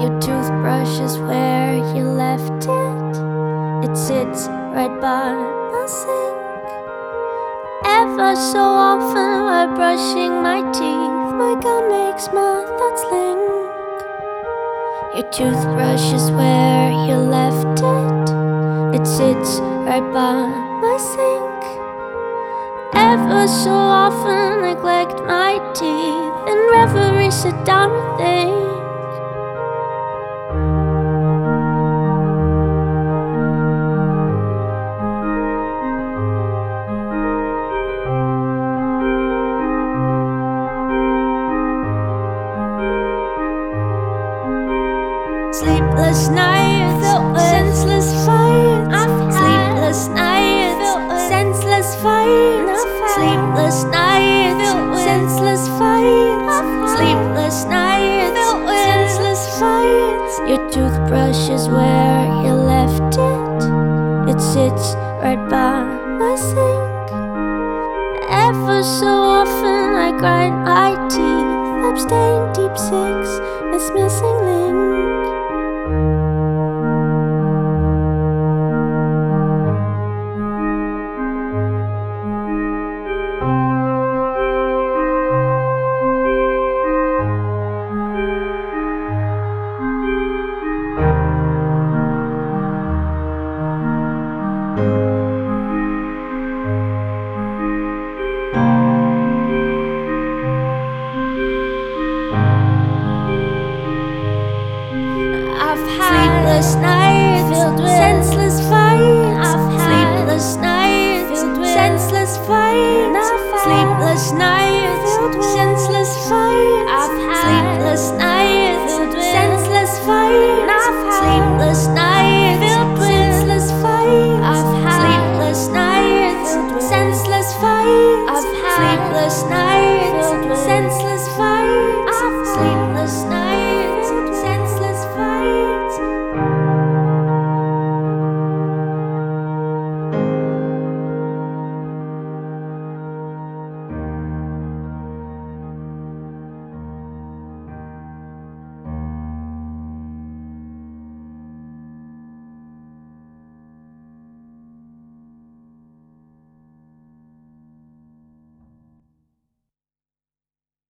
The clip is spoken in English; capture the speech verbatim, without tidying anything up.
Your toothbrush is where you left it. It sits right by my sink. Ever so often while brushing my teeth, my gum makes my thoughts link. Your toothbrush is where you left it. It sits right by my sink. Ever so often neglect my teeth and reverie sit down and think. Sleepless nights, senseless fights. Sleepless nights, senseless fights. Sleepless nights, senseless fights. Sleepless nights, senseless fights. Your toothbrush is where you left it. It sits right by my sink. Ever so often I grind my teeth. I'm staying deep six, this missing link. I've had sleepless nights filled with senseless fights. I've had sleepless nights.